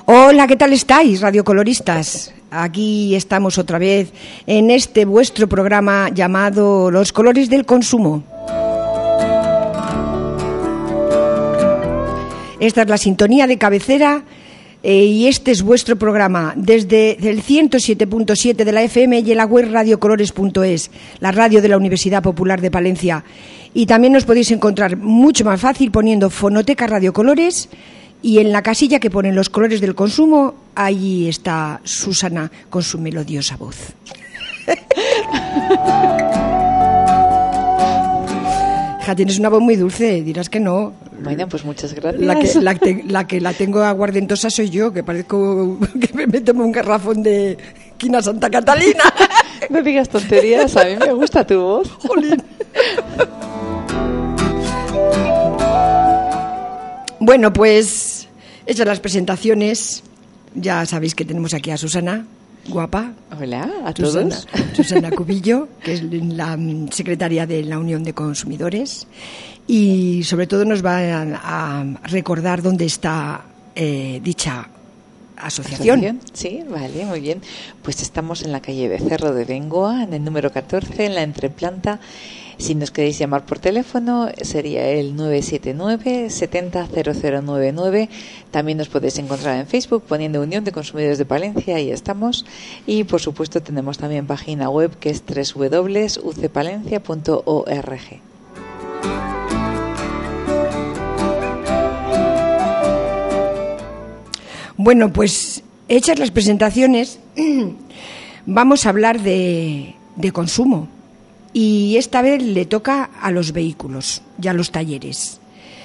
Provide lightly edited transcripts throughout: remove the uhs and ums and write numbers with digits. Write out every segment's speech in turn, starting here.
Hola, ¿qué tal estáis, radiocoloristas? Aquí estamos otra vez en este vuestro programa llamado Los colores del consumo. Esta es la sintonía de cabecera y este es vuestro programa desde el 107.7 de la FM y en la web radiocolores.es, la radio de la Universidad Popular de Palencia. Y también nos podéis encontrar mucho más fácil poniendo Fonoteca Radio Colores. Y en la casilla que ponen los colores del consumo, allí está Susana con su melodiosa voz. Ja, tienes una voz muy dulce, dirás que no. Bueno, pues muchas gracias. La que la tengo aguardentosa soy yo, que parezco que me tomo un garrafón de Quina Santa Catalina. No digas tonterías, a mí me gusta tu voz. Jolín. Bueno, pues hechas las presentaciones, ya sabéis que tenemos aquí a Susana, guapa. Hola a todos. Susana Cubillo, que es la secretaria de la Unión de Consumidores, y sobre todo nos va a recordar dónde está dicha asociación. Sí, vale, muy bien. Pues estamos en la calle Becerro de Bengoa, en el número 14, en la entreplanta. Si nos queréis llamar por teléfono sería el 979 70 0099. También nos podéis encontrar en Facebook poniendo Unión de Consumidores de Palencia, y estamos. Y por supuesto tenemos también página web que es www.ucpalencia.org. Bueno, pues hechas las presentaciones, vamos a hablar de consumo. Y esta vez le toca a los vehículos y a los talleres.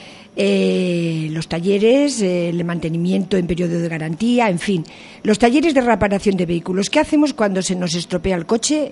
Los talleres, el mantenimiento en periodo de garantía, en fin. Los talleres de reparación de vehículos. ¿Qué hacemos cuando se nos estropea el coche?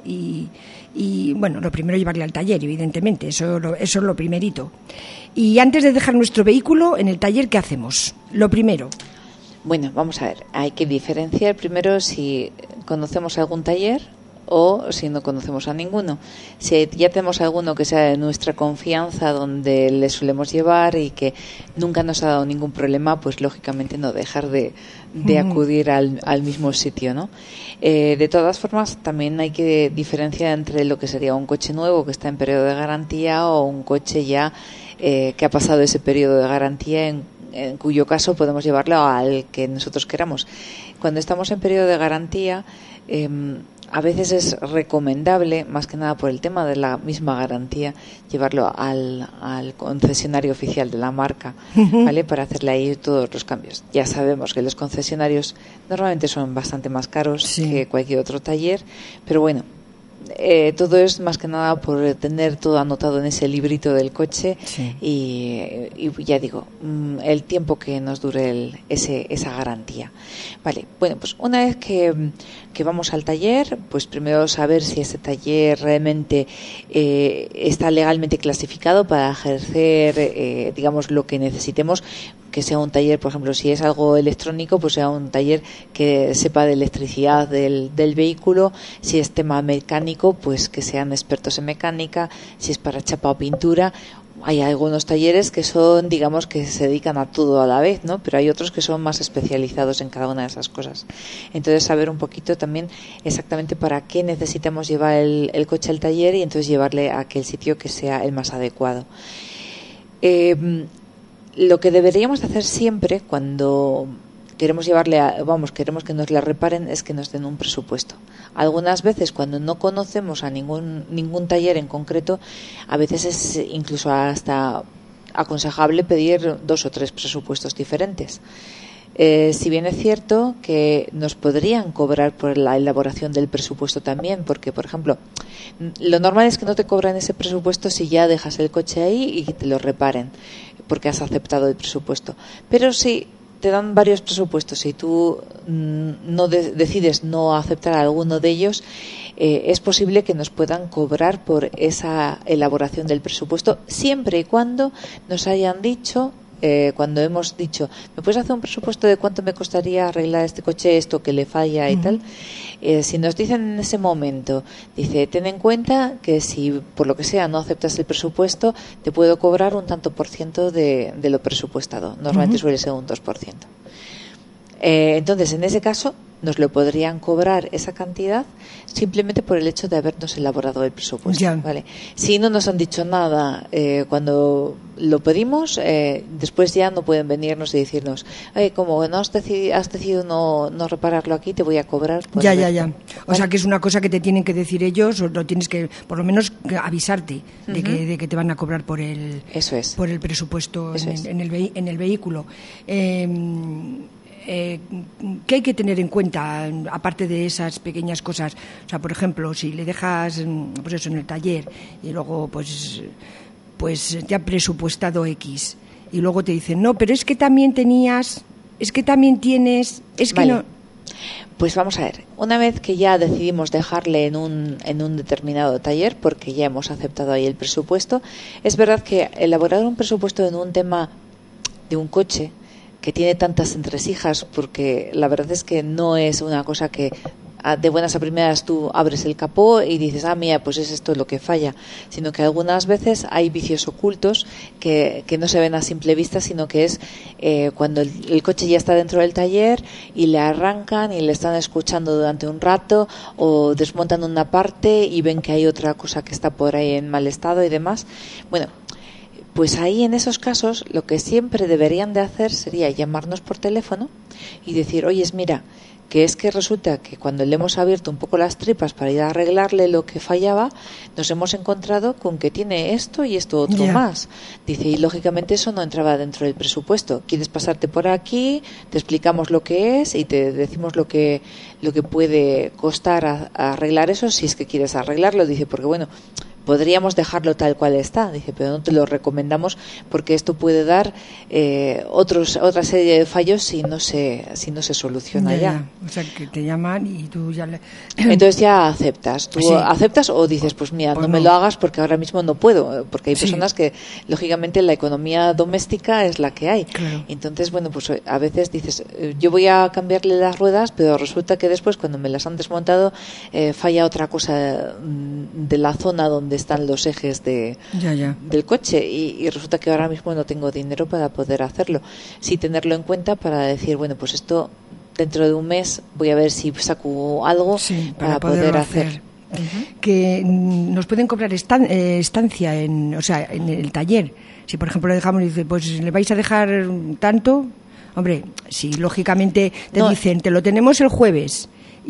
Y bueno, lo primero es llevarle al taller, evidentemente. Eso es lo primerito. Y antes de dejar nuestro vehículo en el taller, ¿qué hacemos? Lo primero. Bueno, vamos a ver. Hay que diferenciar primero si conocemos algún taller o si no conocemos a ninguno. Si ya tenemos alguno que sea de nuestra confianza, donde le solemos llevar y que nunca nos ha dado ningún problema, pues lógicamente no dejar de acudir al mismo sitio, ¿no? De todas formas, también hay que diferenciar entre lo que sería un coche nuevo que está en periodo de garantía o un coche ya que ha pasado ese periodo de garantía, en cuyo caso podemos llevarlo al que nosotros queramos. Cuando estamos en periodo de garantía, a veces es recomendable, más que nada por el tema de la misma garantía, llevarlo al concesionario oficial de la marca, ¿vale? Para hacerle ahí todos los cambios. Ya sabemos que los concesionarios normalmente son bastante más caros que cualquier otro taller, pero bueno, todo es más que nada por tener todo anotado en ese librito del coche y ya digo, el tiempo que nos dure esa garantía. Vale, bueno, pues una vez que vamos al taller, pues primero saber si ese taller realmente está legalmente clasificado para ejercer, digamos, lo que necesitemos. Que sea un taller, por ejemplo, si es algo electrónico, pues sea un taller que sepa de electricidad del vehículo. Si es tema mecánico, pues que sean expertos en mecánica. Si es para chapa o pintura, hay algunos talleres que son, digamos, que se dedican a todo a la vez, ¿no? Pero hay otros que son más especializados en cada una de esas cosas. Entonces, saber un poquito también exactamente para qué necesitamos llevar el coche al taller y entonces llevarle a aquel sitio que sea el más adecuado. Lo que deberíamos hacer siempre cuando queremos queremos que nos la reparen, es que nos den un presupuesto. Algunas veces, cuando no conocemos a ningún taller en concreto, a veces es incluso hasta aconsejable pedir 2 o 3 presupuestos diferentes. Si bien es cierto que nos podrían cobrar por la elaboración del presupuesto también, porque, por ejemplo, lo normal es que no te cobran ese presupuesto si ya dejas el coche ahí y que te lo reparen, porque has aceptado el presupuesto. Pero si te dan varios presupuestos y tú decides no aceptar alguno de ellos, es posible que nos puedan cobrar por esa elaboración del presupuesto, siempre y cuando nos hayan dicho, cuando hemos dicho, ¿me puedes hacer un presupuesto de cuánto me costaría arreglar este coche, esto que le falla y tal? Si nos dicen en ese momento, dice, ten en cuenta que si por lo que sea no aceptas el presupuesto, te puedo cobrar un tanto por ciento de lo presupuestado. Normalmente suele ser un 2%. Entonces, en ese caso, nos lo podrían cobrar esa cantidad simplemente por el hecho de habernos elaborado el presupuesto. Ya. ¿Vale? Si no nos han dicho nada cuando lo pedimos, después ya no pueden venirnos y decirnos, como no has decidido no repararlo aquí, te voy a cobrar. Ya. ¿Vale? O sea, que es una cosa que te tienen que decir ellos, o lo tienes que, por lo menos, avisarte de que te van a cobrar por el, Eso es. por el presupuesto en el vehículo. ¿Qué hay que tener en cuenta aparte de esas pequeñas cosas? O sea, por ejemplo, si le dejas pues eso en el taller y luego pues te ha presupuestado X y luego te dicen, no, pero es que también tienes, es que Vale. no. Pues vamos a ver, una vez que ya decidimos dejarle en un determinado taller, porque ya hemos aceptado ahí el presupuesto, es verdad que elaborar un presupuesto en un tema de un coche que tiene tantas entresijas, porque la verdad es que no es una cosa que de buenas a primeras tú abres el capó y dices, mira, pues es esto lo que falla, sino que algunas veces hay vicios ocultos que no se ven a simple vista, sino que es cuando el coche ya está dentro del taller y le arrancan y le están escuchando durante un rato o desmontan una parte y ven que hay otra cosa que está por ahí en mal estado y demás. Bueno, pues ahí en esos casos lo que siempre deberían de hacer sería llamarnos por teléfono y decir, oye, mira, que es que resulta que cuando le hemos abierto un poco las tripas para ir a arreglarle lo que fallaba, nos hemos encontrado con que tiene esto y esto otro más. Dice, y lógicamente eso no entraba dentro del presupuesto. ¿Quieres pasarte por aquí? Te explicamos lo que es y te decimos lo que puede costar a arreglar eso, si es que quieres arreglarlo. Dice, porque bueno, podríamos dejarlo tal cual está, dice, pero no te lo recomendamos porque esto puede dar otra serie de fallos si no se soluciona ya. O sea, que te llaman y tú ya le... Entonces ya aceptas. Tú sí. aceptas o dices, pues mira, pues no me lo hagas porque ahora mismo no puedo, porque hay personas que, lógicamente, la economía doméstica es la que hay. Claro. Entonces, bueno, pues a veces dices, yo voy a cambiarle las ruedas, pero resulta que después, cuando me las han desmontado, falla otra cosa de la zona donde están los ejes del coche y resulta que ahora mismo no tengo dinero para poder hacerlo. Sí tenerlo en cuenta para decir, bueno, pues esto dentro de un mes voy a ver si saco algo para poder hacer. Que nos pueden cobrar estancia en el taller. Si por ejemplo le dejamos y dice, pues le vais a dejar tanto, hombre, si lógicamente te dicen, te lo tenemos el jueves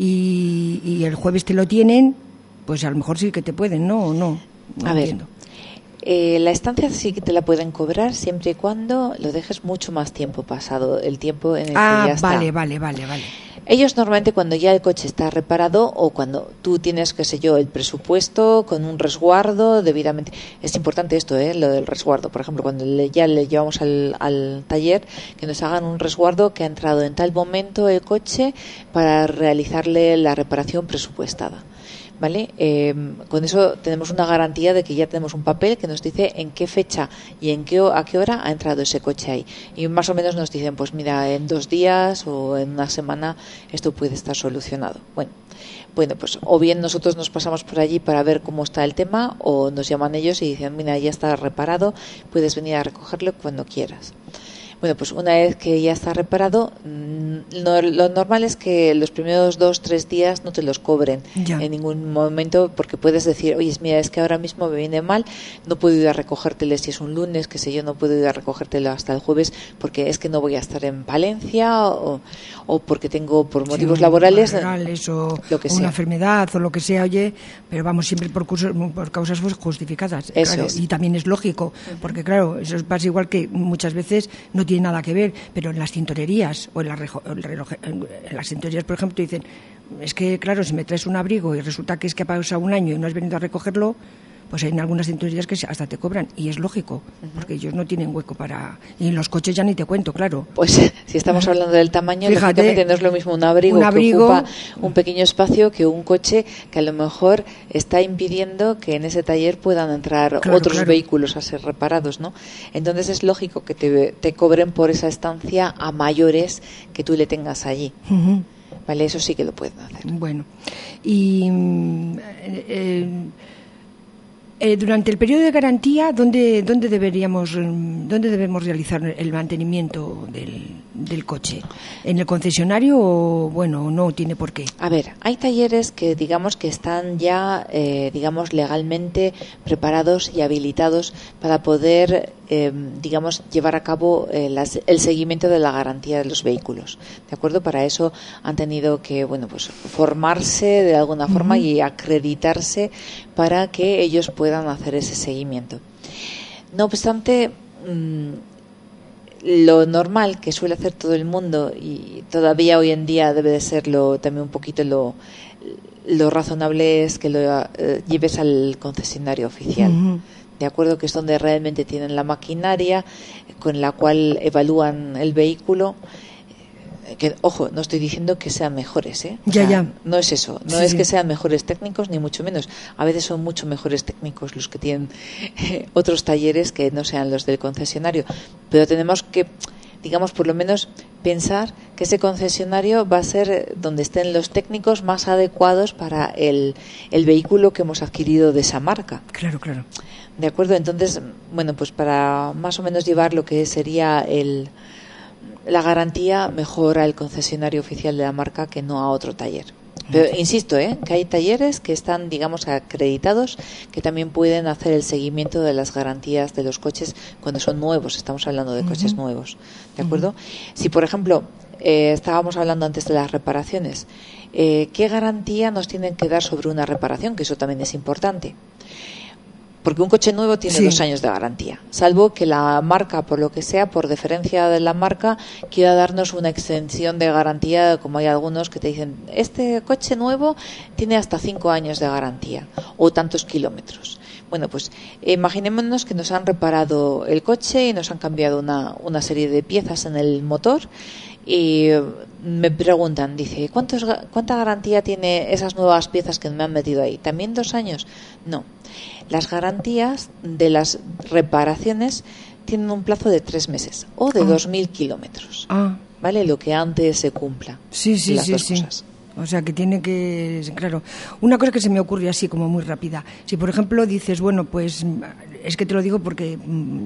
y el jueves te lo tienen, pues a lo mejor sí que te pueden, ¿no? ¿O no? No a entiendo. Ver, la estancia sí que te la pueden cobrar siempre y cuando lo dejes mucho más tiempo pasado, el tiempo en el que ya está. Vale. Ellos normalmente cuando ya el coche está reparado o cuando tú tienes, qué sé yo, el presupuesto con un resguardo debidamente... Es importante esto, lo del resguardo. Por ejemplo, cuando ya le llevamos al taller, que nos hagan un resguardo que ha entrado en tal momento el coche para realizarle la reparación presupuestada. ¿Vale? Con eso tenemos una garantía de que ya tenemos un papel que nos dice en qué fecha y a qué hora ha entrado ese coche ahí. Y más o menos nos dicen, pues mira, en 2 días o en una semana esto puede estar solucionado. Bueno, pues o bien nosotros nos pasamos por allí para ver cómo está el tema o nos llaman ellos y dicen, mira, ya está reparado, puedes venir a recogerlo cuando quieras. Bueno, pues una vez que ya está reparado, lo normal es que los primeros 2-3 días no te los cobren en ningún momento, porque puedes decir, oye, mira, es que ahora mismo me viene mal, no puedo ir a recogértelo si es un lunes, qué sé yo, no puedo ir a recogértelo hasta el jueves porque es que no voy a estar en Palencia o porque tengo por motivos laborales o lo que sea. Una enfermedad o lo que sea, oye, pero vamos siempre por causas justificadas. Eso claro, es. Y también es lógico, porque claro, eso pasa igual que muchas veces no tiene nada que ver, pero en las tintorerías o en las tintorerías, por ejemplo, te dicen, es que claro, si me traes un abrigo y resulta que es que ha pasado un año y no has venido a recogerlo, pues hay en algunas tintorerías que hasta te cobran, y es lógico, porque ellos no tienen hueco para... Y en los coches ya ni te cuento, claro. Pues si estamos hablando del tamaño, fíjate, lógicamente no es lo mismo un abrigo que ocupa un pequeño espacio que un coche que a lo mejor está impidiendo que en ese taller puedan entrar otros vehículos a ser reparados, ¿no? Entonces es lógico que te cobren por esa estancia a mayores que tú le tengas allí. Vale, eso sí que lo pueden hacer. Bueno, y... durante el periodo de garantía, ¿dónde debemos realizar el mantenimiento del coche. En el concesionario, bueno, no tiene por qué. A ver, hay talleres que digamos que están ya, digamos, legalmente preparados y habilitados para poder, digamos, llevar a cabo el seguimiento de la garantía de los vehículos. ¿De acuerdo? Para eso han tenido que, bueno, pues formarse de alguna forma y acreditarse para que ellos puedan hacer ese seguimiento. No obstante, lo normal que suele hacer todo el mundo, y todavía hoy en día debe de serlo también un poquito lo razonable, es que lo lleves al concesionario oficial. De acuerdo, que es donde realmente tienen la maquinaria con la cual evalúan el vehículo. Que, ojo, no estoy diciendo que sean mejores, ¿eh? Ya. No es eso, no es que sean mejores técnicos, ni mucho menos. A veces son mucho mejores técnicos los que tienen otros talleres que no sean los del concesionario. Pero tenemos que, digamos, por lo menos pensar que ese concesionario va a ser donde estén los técnicos más adecuados para el vehículo que hemos adquirido de esa marca. Claro. De acuerdo, entonces, bueno, pues para más o menos llevar lo que sería la garantía, mejor al concesionario oficial de la marca que no a otro taller. Pero insisto, que hay talleres que están, digamos, acreditados, que también pueden hacer el seguimiento de las garantías de los coches cuando son nuevos. Estamos hablando de coches nuevos, ¿de acuerdo? Si, por ejemplo, estábamos hablando antes de las reparaciones, ¿qué garantía nos tienen que dar sobre una reparación? Que eso también es importante. Porque un coche nuevo tiene 2 años de garantía, salvo que la marca, por lo que sea, por deferencia de la marca, quiera darnos una extensión de garantía, como hay algunos que te dicen, este coche nuevo tiene hasta 5 años de garantía o tantos kilómetros. Bueno, pues imaginémonos que nos han reparado el coche y nos han cambiado una serie de piezas en el motor y me preguntan, dice, ¿cuánta garantía tiene esas nuevas piezas que me han metido ahí? ¿También 2 años? No. Las garantías de las reparaciones tienen un plazo de 3 meses o de 2.000 kilómetros. ¿Vale? Lo que antes se cumpla. Sí. Cosas. O sea, que tiene que... Claro, una cosa que se me ocurre así como muy rápida. Si, por ejemplo, dices, bueno, pues... Es que te lo digo porque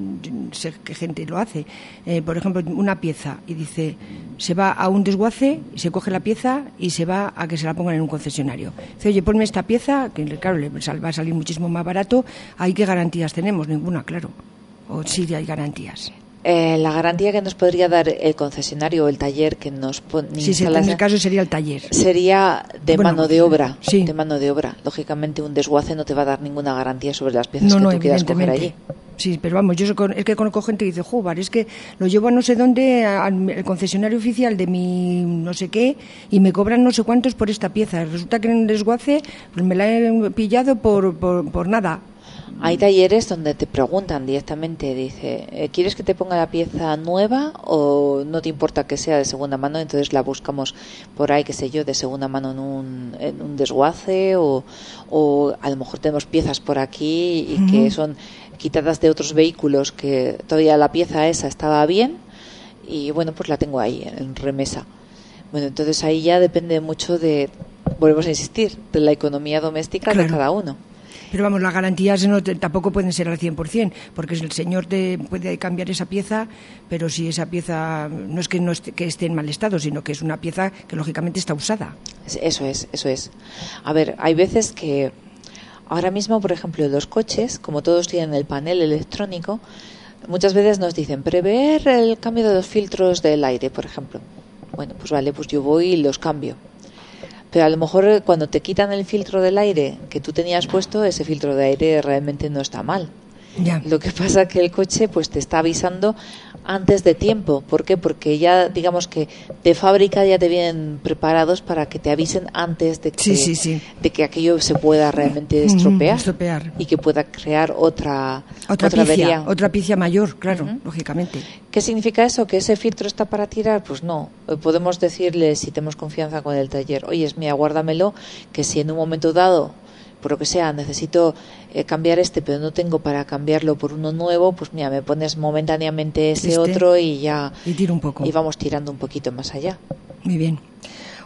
sé que gente lo hace. Por ejemplo, una pieza y dice, se va a un desguace, se coge la pieza y se va a que se la pongan en un concesionario. Dice, oye, ponme esta pieza, que claro, le va a salir muchísimo más barato. ¿Ahí qué garantías tenemos? Ninguna, claro. O sí hay garantías. La garantía que nos podría dar el concesionario o el taller que nos instala, en el caso sería el taller. Sería mano de obra. Sí. De mano de obra. Lógicamente, un desguace no te va a dar ninguna garantía sobre las piezas que tú quieras coger allí. Sí, pero vamos, es que conozco gente que dice, joder, es que lo llevo a no sé dónde, al concesionario oficial de mi no sé qué, y me cobran no sé cuántos por esta pieza. Resulta que en el desguace pues me la he pillado por nada. Hay talleres donde te preguntan directamente, dice, ¿quieres que te ponga la pieza nueva o no te importa que sea de segunda mano? Entonces la buscamos por ahí, qué sé yo, de segunda mano en un desguace o a lo mejor tenemos piezas por aquí y que son quitadas de otros vehículos que todavía la pieza esa estaba bien y bueno, pues la tengo ahí en remesa. Bueno, entonces ahí ya depende mucho volvemos a insistir, de la economía doméstica de cada uno. Pero vamos, las garantías tampoco pueden ser al 100%, porque el señor te puede cambiar esa pieza, pero si esa pieza no es que esté en mal estado, sino que es una pieza que lógicamente está usada. Eso es. A ver, hay veces que ahora mismo, por ejemplo, los coches, como todos tienen el panel electrónico, muchas veces nos dicen prever el cambio de los filtros del aire, por ejemplo. Bueno, pues vale, pues yo voy y los cambio. Pero a lo mejor cuando te quitan el filtro del aire que tú tenías puesto, ese filtro de aire realmente no está mal. Ya. Lo que pasa es que el coche pues te está avisando antes de tiempo. ¿Por qué? Porque ya digamos que de fábrica ya te vienen preparados para que te avisen antes de de que aquello se pueda realmente estropear y que pueda crear otra avería. Otra picia mayor, claro, lógicamente. ¿Qué significa eso? ¿Que ese filtro está para tirar? Pues no. Podemos decirle, si tenemos confianza con el taller, oye, mira, guárdamelo, que si en un momento dado, por lo que sea, necesito cambiar pero no tengo para cambiarlo por uno nuevo, pues mira, me pones momentáneamente ese otro y ya... Y tiro un poco. Y vamos tirando un poquito más allá. Muy bien.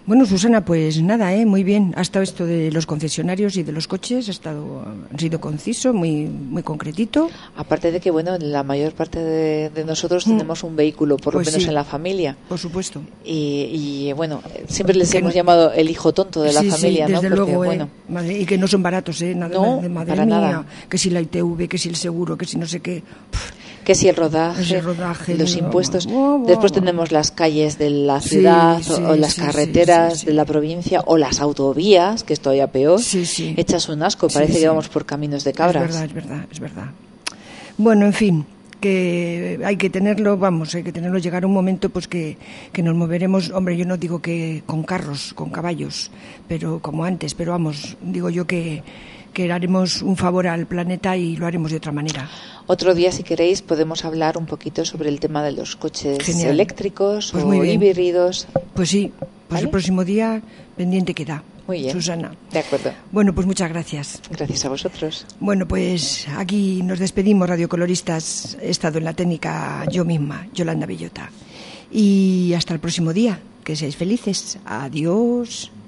Bueno, Susana, pues nada, muy bien. Ha estado esto de los concesionarios y de los coches, han sido conciso, muy, muy concretito. Aparte de que, bueno, la mayor parte de nosotros tenemos un vehículo, por Pues lo menos sí, en la familia. por supuesto. Y bueno, siempre les hemos llamado el hijo tonto de la familia, sí, desde ¿no? Porque, luego, bueno, madre, y que no son baratos, nada, no, madre para mía, nada. que si la ITV, que si el seguro, que si no sé qué. Que si el rodaje, los impuestos. Después tenemos las calles de la ciudad o las carreteras de la provincia o las autovías, que es todavía peor. Hechas un asco, parece que vamos por caminos de cabras. Es verdad. Bueno, en fin, que hay que tenerlo, llegar un momento pues que nos moveremos, hombre, yo no digo que con carros, con caballos, pero como antes, pero vamos, digo yo que haremos un favor al planeta y lo haremos de otra manera. Otro día, si queréis, podemos hablar un poquito sobre el tema de los coches eléctricos pues o híbridos. Pues sí, ¿Vale? El próximo día pendiente queda. Muy bien, Susana. De acuerdo. Bueno, pues muchas gracias. Gracias a vosotros. Bueno, pues aquí nos despedimos, radiocoloristas. He estado en la técnica yo misma, Yolanda Bellota. Y hasta el próximo día. Que seáis felices. Adiós.